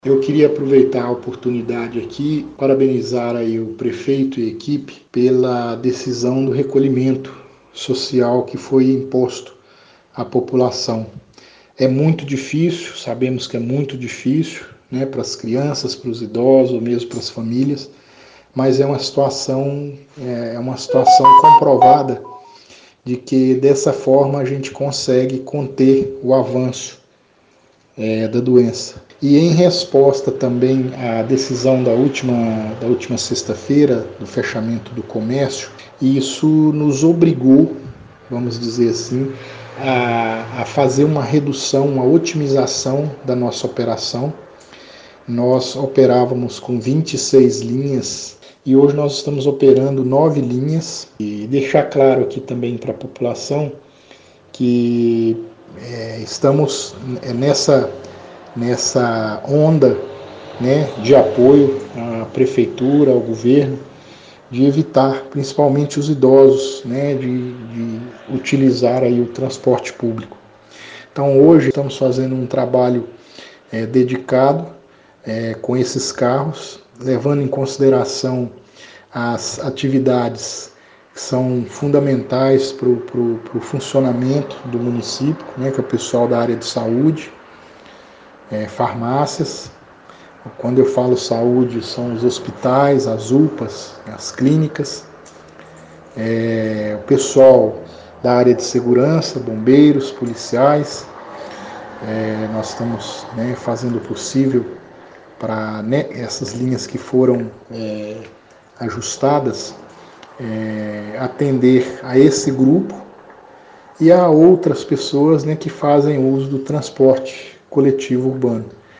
Eu queria aproveitar a oportunidade aqui, parabenizar aí o prefeito e a equipe pela decisão do recolhimento social que foi imposto à população. É muito difícil, sabemos que é muito difícil, né, para as crianças, para os idosos, ou mesmo para as famílias, mas é uma situação comprovada de que dessa forma a gente consegue conter o avanço da doença. E em resposta também à decisão da última sexta-feira, do fechamento do comércio, isso nos obrigou, vamos dizer assim, a fazer uma redução, uma otimização da nossa operação. Nós operávamos com 26 linhas e hoje nós estamos operando 9 linhas. E deixar claro aqui também para a população que estamos nessa onda, né, de apoio à prefeitura, ao governo, de evitar, principalmente os idosos, né, de utilizar aí o transporte público. Então hoje estamos fazendo um trabalho dedicado com esses carros, levando em consideração as atividades que são fundamentais para o funcionamento do município, né, que é o pessoal da área de saúde, farmácias. Quando eu falo saúde, são os hospitais, as UPAs, as clínicas, o pessoal da área de segurança, bombeiros, policiais. Nós estamos fazendo o possível para essas linhas que foram ajustadas atender a esse grupo e a outras pessoas que fazem uso do transporte coletivo urbano.